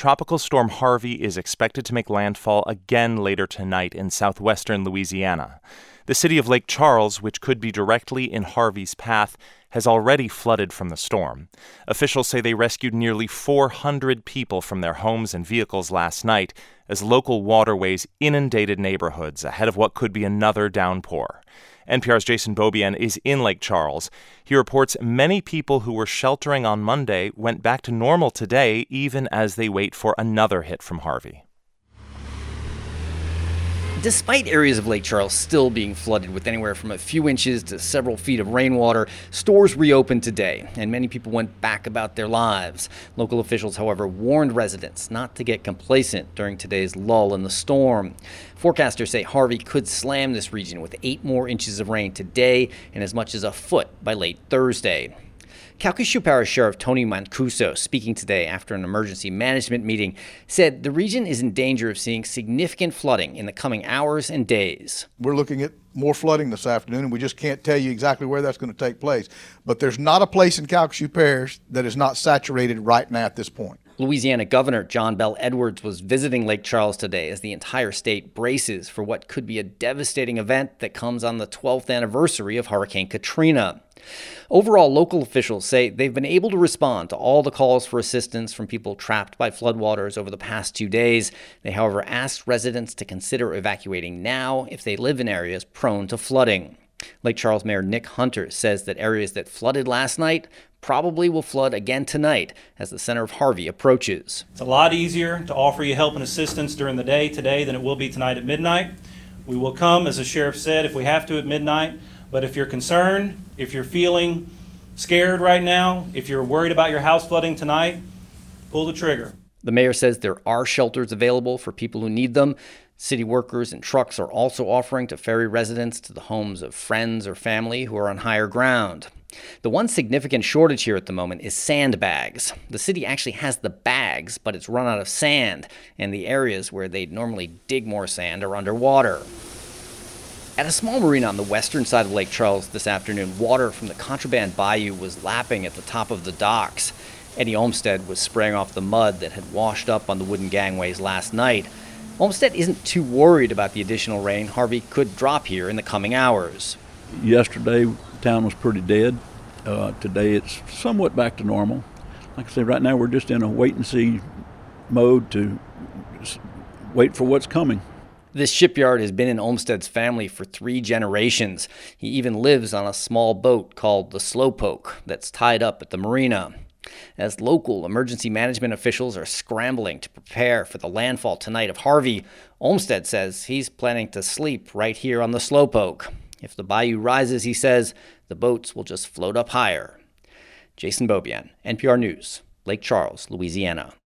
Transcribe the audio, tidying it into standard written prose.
Tropical Storm Harvey is expected to make landfall again later tonight in southwestern Louisiana. The city of Lake Charles, which could be directly in Harvey's path, has already flooded from the storm. Officials say they rescued nearly 400 people from their homes and vehicles last night as local waterways inundated neighborhoods ahead of what could be another downpour. NPR's Jason Beaubien is in Lake Charles. He reports many people who were sheltering on Monday went back to normal today, even as they wait for another hit from Harvey. Despite areas of Lake Charles still being flooded with anywhere from a few inches to several feet of rainwater, stores reopened today, and many people went back about their lives. Local officials, however, warned residents not to get complacent during today's lull in the storm. Forecasters say Harvey could slam this region with 8 more inches of rain today and as much as a foot by late Thursday. Calcasieu Parish Sheriff Tony Mancuso, speaking today after an emergency management meeting, said the region is in danger of seeing significant flooding in the coming hours and days. We're looking at more flooding this afternoon, and we just can't tell you exactly where that's going to take place. But there's not a place in Calcasieu Parish that is not saturated right now at this point. Louisiana Governor John Bel Edwards was visiting Lake Charles today as the entire state braces for what could be a devastating event that comes on the 12th anniversary of Hurricane Katrina. Overall, local officials say they've been able to respond to all the calls for assistance from people trapped by floodwaters over the past 2 days. They, however, asked residents to consider evacuating now if they live in areas prone to flooding. Lake Charles Mayor Nick Hunter says that areas that flooded last night probably will flood again tonight as the center of Harvey approaches. It's a lot easier to offer you help and assistance during the day today than it will be tonight at midnight. We will come, as the sheriff said, if we have to at midnight. But if you're concerned, if you're feeling scared right now, if you're worried about your house flooding tonight, pull the trigger. The mayor says there are shelters available for people who need them. City workers and trucks are also offering to ferry residents to the homes of friends or family who are on higher ground. The one significant shortage here at the moment is sandbags. The city actually has the bags, but it's run out of sand, and the areas where they'd normally dig more sand are underwater. At a small marina on the western side of Lake Charles this afternoon, water from the Contraband Bayou was lapping at the top of the docks. Eddie Olmsted was spraying off the mud that had washed up on the wooden gangways last night. Olmsted isn't too worried about the additional rain Harvey could drop here in the coming hours. Yesterday, town was pretty dead. Today, it's somewhat back to normal. Like I said, right now we're just in a wait-and-see mode to wait for what's coming. This shipyard has been in Olmsted's family for 3 generations. He even lives on a small boat called the Slowpoke that's tied up at the marina. As local emergency management officials are scrambling to prepare for the landfall tonight of Harvey, Olmsted says he's planning to sleep right here on the Slowpoke. If the bayou rises, he says, the boats will just float up higher. Jason Beaubien, NPR News, Lake Charles, Louisiana.